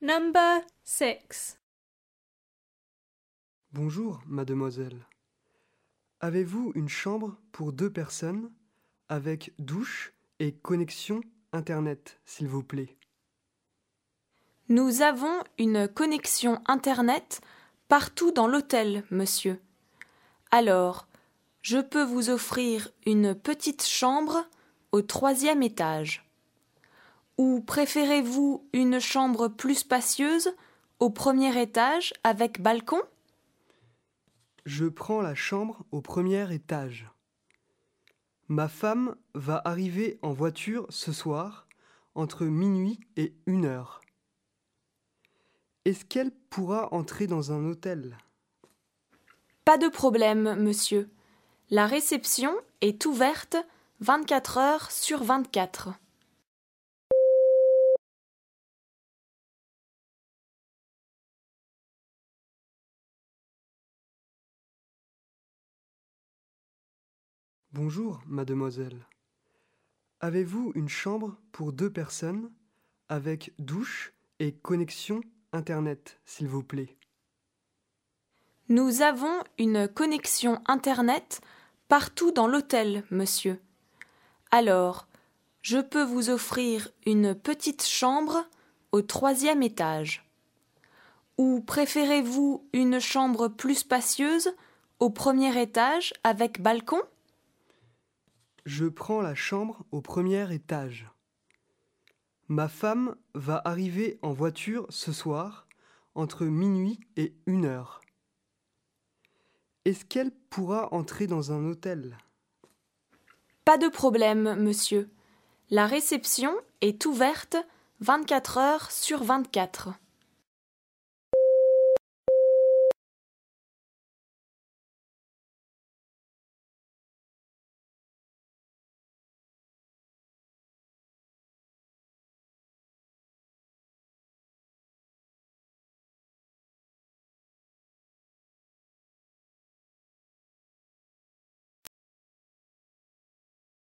Number 6. Bonjour, mademoiselle. Avez-vous une chambre pour 2 personnes avec douche et connexion Internet, s'il vous plaît? Nous avons une connexion Internet partout dans l'hôtel, monsieur. Alors, je peux vous offrir une petite chambre au 3e étage. Ou préférez-vous une chambre plus spacieuse au 1er étage avec balcon? Je prends la chambre au 1er étage. Ma femme va arriver en voiture ce soir entre minuit et 1h. Est-ce qu'elle pourra entrer dans un hôtel? Pas de problème, monsieur. La réception est ouverte 24 heures sur 24. Bonjour, mademoiselle. Avez-vous une chambre pour 2 personnes avec douche et connexion Internet, s'il vous plaît? Nous avons une connexion Internet partout dans l'hôtel, monsieur. Alors, je peux vous offrir une petite chambre au 3e étage. Ou préférez-vous une chambre plus spacieuse au 1er étage avec balcon? Je prends la chambre au 1er étage. Ma femme va arriver en voiture ce soir entre minuit et 1h. Est-ce qu'elle pourra entrer dans un hôtel? Pas de problème, monsieur. La réception est ouverte 24 heures sur 24.